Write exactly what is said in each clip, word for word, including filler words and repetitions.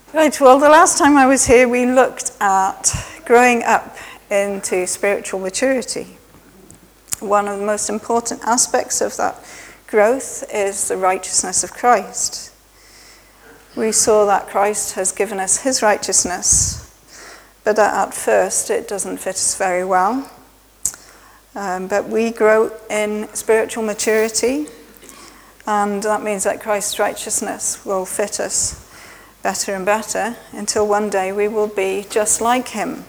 Right, well, the last time I was here, we looked at growing up into spiritual maturity. One of the most important aspects of that growth is the righteousness of Christ. We saw that Christ has given us his righteousness, but that at first it doesn't fit us very well. Um, but we grow in spiritual maturity, and that means that Christ's righteousness will fit us better and better until one day we will be just like him.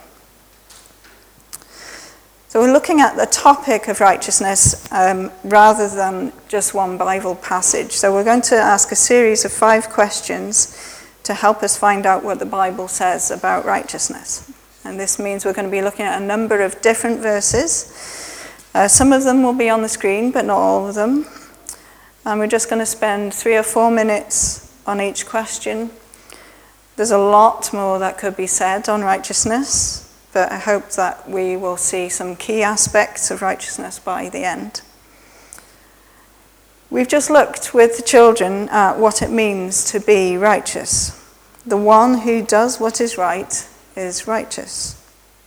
So we're looking at the topic of righteousness um, rather than just one Bible passage. So we're going to ask a series of five questions to help us find out what the Bible says about righteousness. And this means we're going to be looking at a number of different verses. Uh, some of them will be on the screen, but not all of them. And we're just going to spend three or four minutes on each question. There's a lot more that could be said on righteousness, but I hope that we will see some key aspects of righteousness by the end. We've just looked with the children at what it means to be righteous. The one who does what is right is righteous.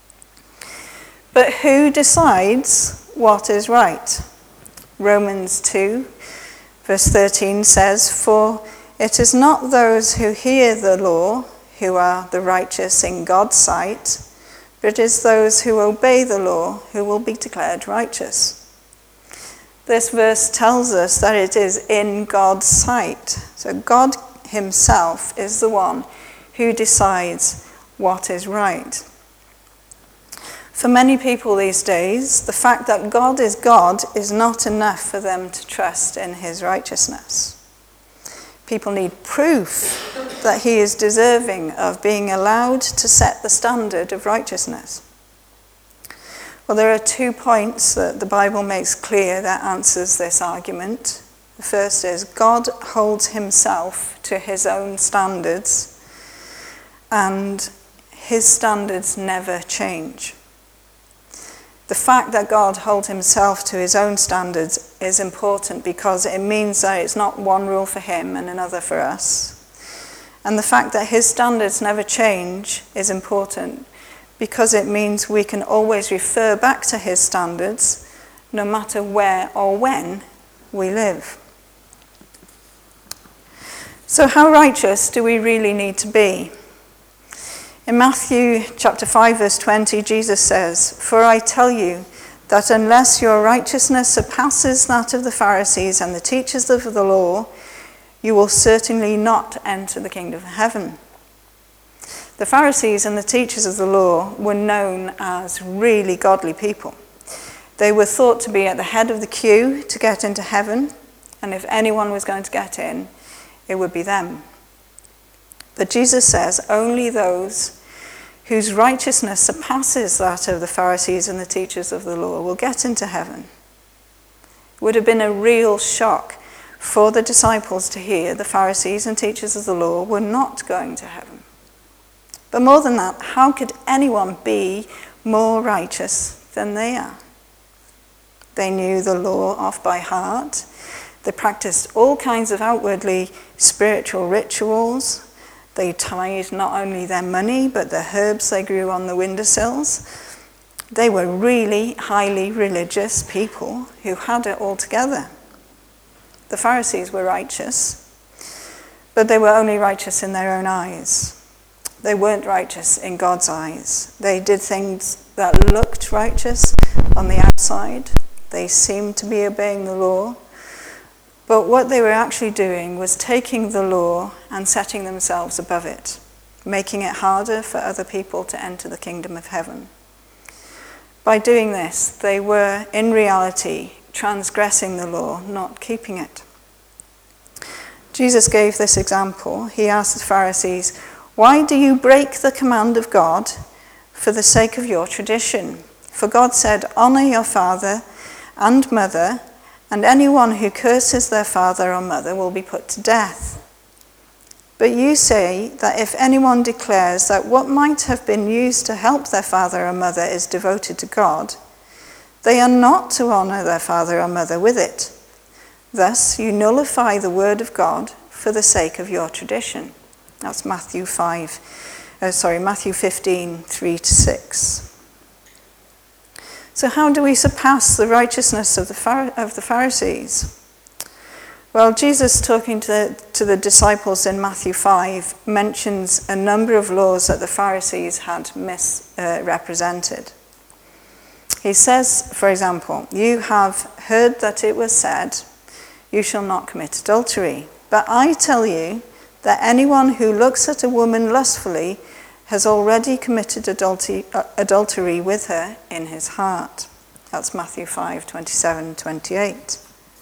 But who decides what is right? Romans two, verse thirteen says, "For it is not those who hear the law who are the righteous in God's sight, but it is those who obey the law who will be declared righteous." This verse tells us that it is in God's sight. So God himself is the one who decides what is right. For many people these days, the fact that God is God is not enough for them to trust in his righteousness. People need proof that he is deserving of being allowed to set the standard of righteousness. Well, there are two points that the Bible makes clear that answers this argument. The first is God holds himself to his own standards, and his standards never change. The fact that God holds himself to his own standards is important because it means that it's not one rule for him and another for us. And the fact that his standards never change is important because it means we can always refer back to his standards no matter where or when we live. So how righteous do we really need to be? In Matthew chapter five, verse twenty, Jesus says, "For I tell you that unless your righteousness surpasses that of the Pharisees and the teachers of the law, you will certainly not enter the kingdom of heaven." The Pharisees and the teachers of the law were known as really godly people. They were thought to be at the head of the queue to get into heaven, and if anyone was going to get in, it would be them. But Jesus says only those whose righteousness surpasses that of the Pharisees and the teachers of the law will get into heaven. It would have been a real shock for the disciples to hear the Pharisees and teachers of the law were not going to heaven. But more than that, how could anyone be more righteous than they are? They knew the law off by heart. They practiced all kinds of outwardly spiritual rituals. They tithed not only their money, but the herbs they grew on the windowsills. They were really highly religious people who had it all together. The Pharisees were righteous, but they were only righteous in their own eyes. They weren't righteous in God's eyes. They did things that looked righteous on the outside. They seemed to be obeying the law. But what they were actually doing was taking the law and setting themselves above it, making it harder for other people to enter the kingdom of heaven. By doing this, they were, in reality, transgressing the law, not keeping it. Jesus gave this example. He asked the Pharisees, "Why do you break the command of God for the sake of your tradition? For God said, 'Honor your father and mother,' and anyone who curses their father or mother will be put to death. But you say that if anyone declares that what might have been used to help their father or mother is devoted to God, they are not to honor their father or mother with it. Thus you nullify the word of God for the sake of your tradition." That's Matthew five, uh, sorry, Matthew fifteen, three to six. So how do we surpass the righteousness of the, Phar- of the Pharisees? Well, Jesus, talking to the, to the disciples in Matthew five, mentions a number of laws that the Pharisees had misrepresented. Uh, he says, for example, you have heard that it was said, you shall not commit adultery. But I tell you that anyone who looks at a woman lustfully has already committed adultery, uh, adultery with her in his heart. That's Matthew five, twenty-seven, twenty-eight.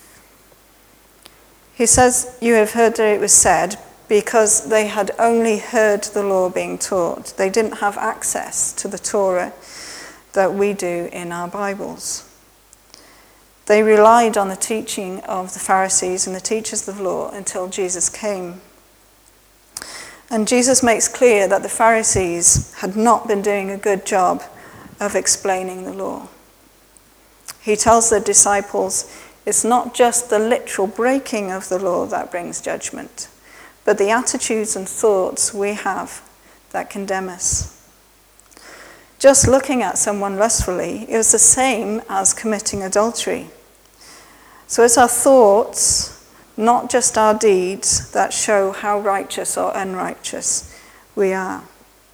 He says, you have heard that it was said, because they had only heard the law being taught. They didn't have access to the Torah that we do in our Bibles. They relied on the teaching of the Pharisees and the teachers of the law until Jesus came. And Jesus makes clear that the Pharisees had not been doing a good job of explaining the law. He tells the disciples, it's not just the literal breaking of the law that brings judgment, but the attitudes and thoughts we have that condemn us. Just looking at someone lustfully is the same as committing adultery. So it's our thoughts, not just our deeds, that show how righteous or unrighteous we are.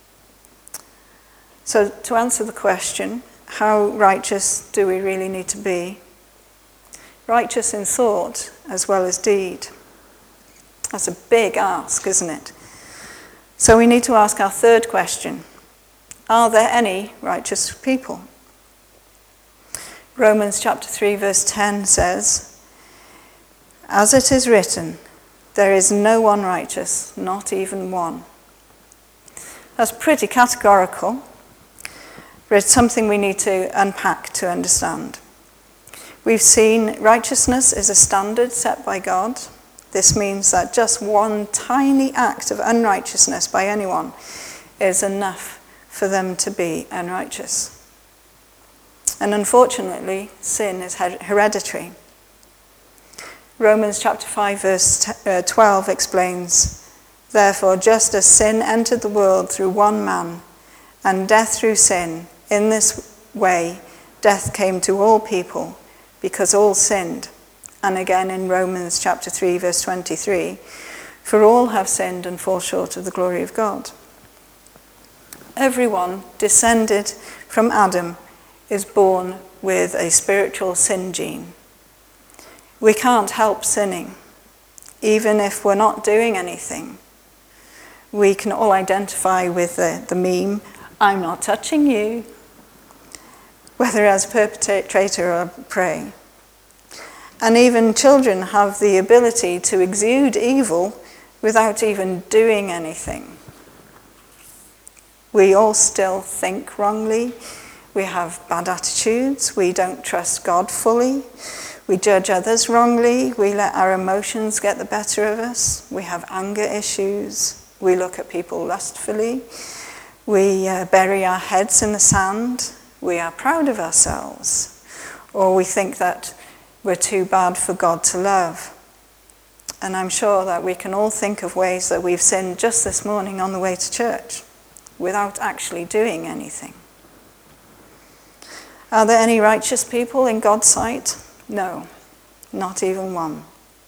So to answer the question, how righteous do we really need to be? Righteous in thought as well as deed. That's a big ask, isn't it? So we need to ask our third question. Are there any righteous people? Romans chapter three verse ten says, as it is written, there is no one righteous, not even one. That's pretty categorical, but it's something we need to unpack to understand. We've seen righteousness is a standard set by God. This means that just one tiny act of unrighteousness by anyone is enough for them to be unrighteous. And unfortunately, sin is hereditary. Romans chapter five verse twelve explains, therefore, just as sin entered the world through one man, and death through sin, in this way death came to all people, because all sinned. And again in Romans chapter three verse twenty-three, for all have sinned and fall short of the glory of God. Everyone descended from Adam is born with a spiritual sin gene. We can't help sinning, even if we're not doing anything. We can all identify with the, the meme, I'm not touching you, whether as perpetrator or prey. And even children have the ability to exude evil without even doing anything. We all still think wrongly. We have bad attitudes. We don't trust God fully. We judge others wrongly. We let our emotions get the better of us. We have anger issues. We look at people lustfully. We uh, bury our heads in the sand. We are proud of ourselves. Or we think that we're too bad for God to love. And I'm sure that we can all think of ways that we've sinned just this morning on the way to church without actually doing anything. Are there any righteous people in God's sight? No, not even one.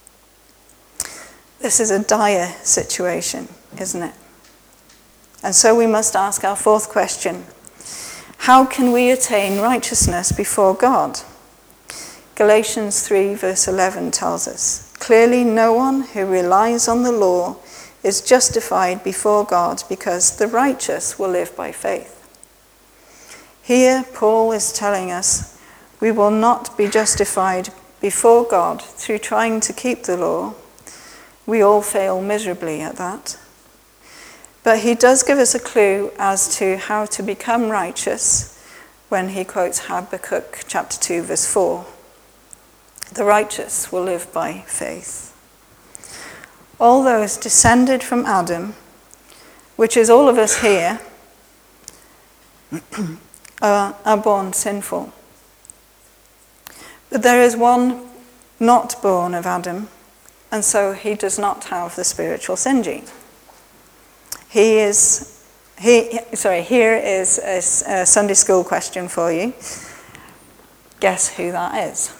This is a dire situation, isn't it? And so we must ask our fourth question. How can we attain righteousness before God? Galatians three verse eleven tells us, clearly no one who relies on the law is justified before God, because the righteous will live by faith. Here Paul is telling us we will not be justified before God through trying to keep the law. We all fail miserably at that. But he does give us a clue as to how to become righteous when he quotes Habakkuk chapter two verse four. The righteous will live by faith. All those descended from Adam, which is all of us here, are, are born sinful. But there is one not born of Adam, and so he does not have the spiritual sin gene. He is, he, sorry, here is a, a Sunday school question for you. Guess who that is?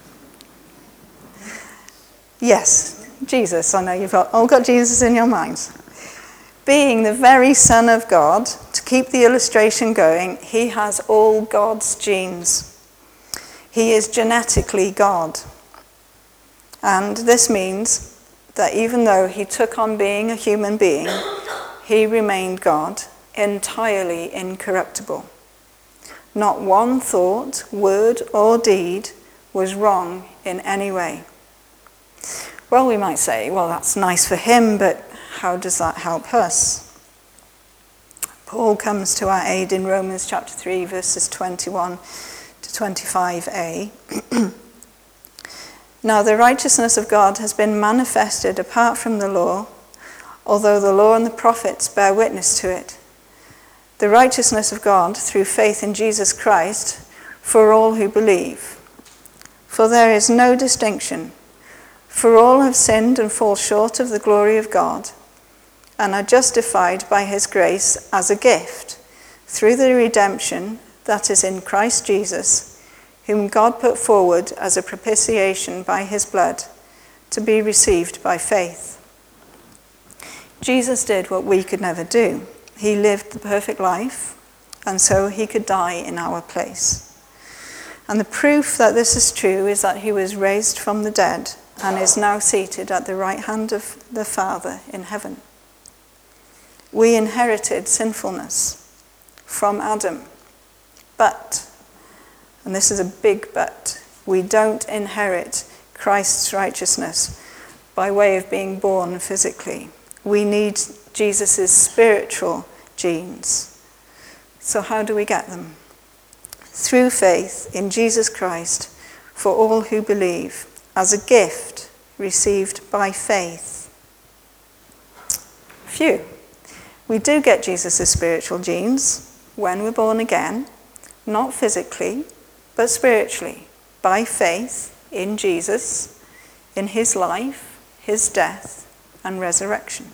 Yes, Jesus. I know you've all got Jesus in your minds. Being the very Son of God, to keep the illustration going, he has all God's genes. He is genetically God. And this means that even though he took on being a human being, he remained God, entirely incorruptible. Not one thought, word, or deed was wrong in any way. Well, we might say, well, that's nice for him, but how does that help us? Paul comes to our aid in Romans chapter three, verses twenty-one to twenty-five a. Now the righteousness of God has been manifested apart from the law, although the law and the prophets bear witness to it. The righteousness of God through faith in Jesus Christ for all who believe. For there is no distinction. For all have sinned and fall short of the glory of God, and are justified by his grace as a gift, through the redemption that is in Christ Jesus, whom God put forward as a propitiation by his blood, to be received by faith. Jesus did what we could never do. He lived the perfect life, and so he could die in our place. And the proof that this is true is that he was raised from the dead, and is now seated at the right hand of the Father in heaven. We inherited sinfulness from Adam, but, and this is a big but, we don't inherit Christ's righteousness by way of being born physically. We need Jesus' spiritual genes. So how do we get them? Through faith in Jesus Christ for all who believe, as a gift received by faith. Phew. We do get Jesus' spiritual genes when we're born again, not physically, but spiritually, by faith in Jesus, in his life, his death, and resurrection.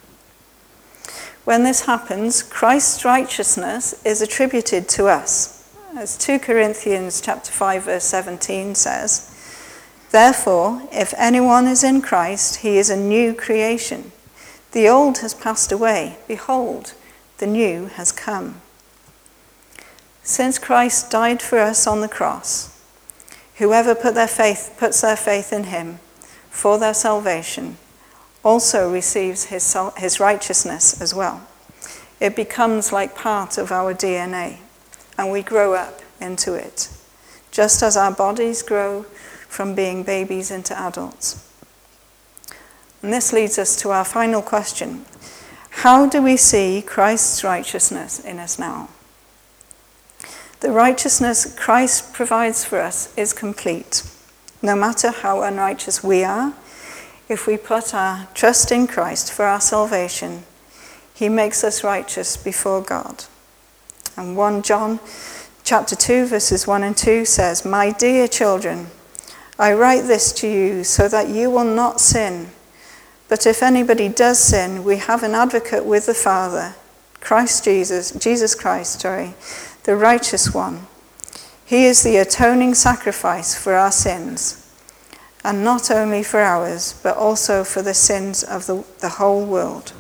When this happens, Christ's righteousness is attributed to us. As two Corinthians chapter five, verse seventeen says, therefore, if anyone is in Christ, he is a new creation. The old has passed away. Behold, the new has come. Since Christ died for us on the cross, whoever put their faith, puts their faith in him for their salvation also receives his, his righteousness as well. It becomes like part of our D N A, and we grow up into it, just as our bodies grow from being babies into adults. And this leads us to our final question. How do we see Christ's righteousness in us now? The righteousness Christ provides for us is complete. No matter how unrighteous we are, if we put our trust in Christ for our salvation, he makes us righteous before God. And First John chapter two, verses one and two says, my dear children, I write this to you so that you will not sin. But if anybody does sin, we have an advocate with the Father, Christ Jesus, Jesus Christ, sorry, the righteous one. He is the atoning sacrifice for our sins, and not only for ours, but also for the sins of the, the whole world.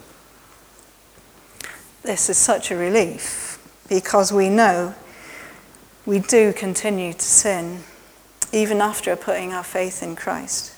This is such a relief, because we know we do continue to sin, even after putting our faith in Christ.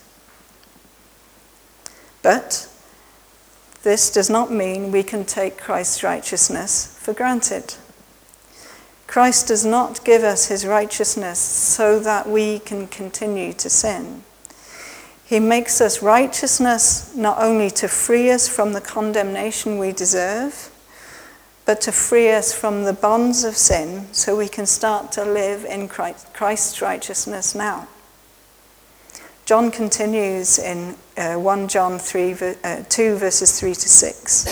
But this does not mean we can take Christ's righteousness for granted. Christ does not give us his righteousness so that we can continue to sin. He makes us righteousness not only to free us from the condemnation we deserve, but to free us from the bonds of sin so we can start to live in Christ's righteousness now. John continues in uh, First John three, uh, two, verses three to six.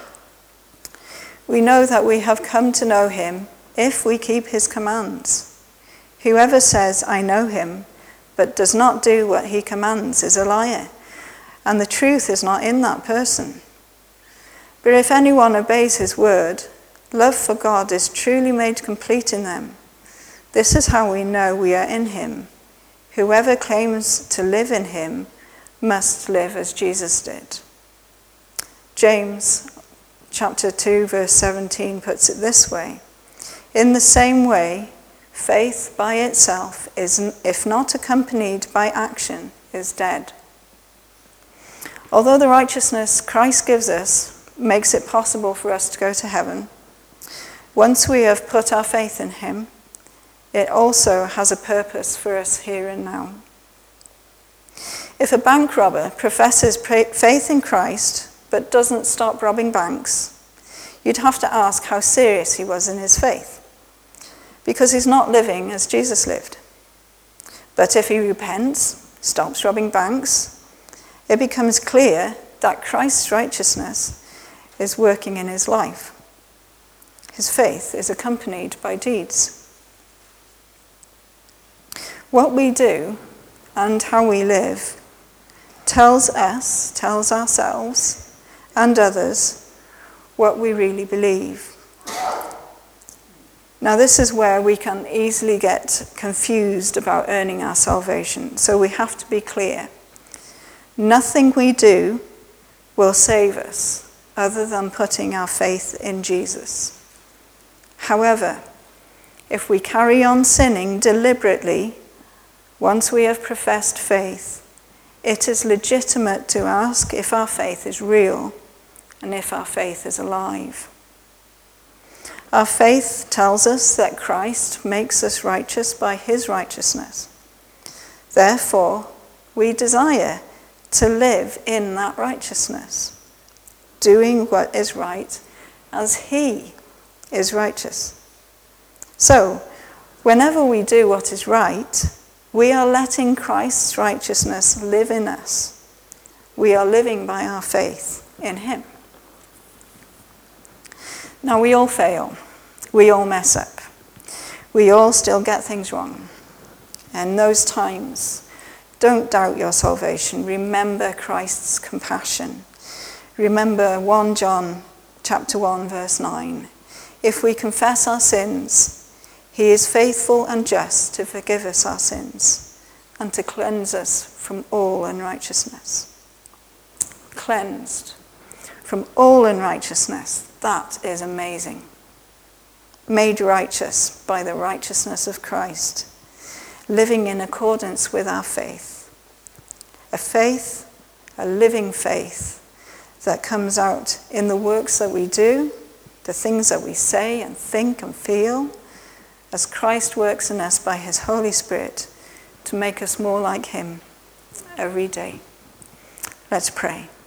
We know that we have come to know him if we keep his commands. Whoever says, I know him, but does not do what he commands is a liar, and the truth is not in that person. But if anyone obeys his word, love for God is truly made complete in them. This is how we know we are in him. Whoever claims to live in him must live as Jesus did. James chapter two verse seventeen puts it this way. In the same way, faith by itself is, if not accompanied by action, is dead. Although the righteousness Christ gives us makes it possible for us to go to heaven, once we have put our faith in him, it also has a purpose for us here and now. If a bank robber professes faith in Christ but doesn't stop robbing banks, you'd have to ask how serious he was in his faith, because he's not living as Jesus lived. But if he repents, stops robbing banks, it becomes clear that Christ's righteousness is working in his life. His faith is accompanied by deeds. What we do and how we live tells us, tells ourselves and others what we really believe. Now, this is where we can easily get confused about earning our salvation, so we have to be clear. Nothing we do will save us other than putting our faith in Jesus. However, if we carry on sinning deliberately, once we have professed faith, it is legitimate to ask if our faith is real and if our faith is alive. Our faith tells us that Christ makes us righteous by his righteousness. Therefore, we desire to live in that righteousness, doing what is right as he is righteous. So, whenever we do what is right, we are letting Christ's righteousness live in us. We are living by our faith in him. Now, we all fail. We all mess up. We all still get things wrong. And those times, don't doubt your salvation. Remember Christ's compassion. Remember First John chapter one, verse nine. If we confess our sins, he is faithful and just to forgive us our sins and to cleanse us from all unrighteousness. Cleansed from all unrighteousness. That is amazing. Made righteous by the righteousness of Christ. Living in accordance with our faith. A faith, a living faith that comes out in the works that we do, the things that we say and think and feel, as Christ works in us by his Holy Spirit to make us more like him every day. Let's pray.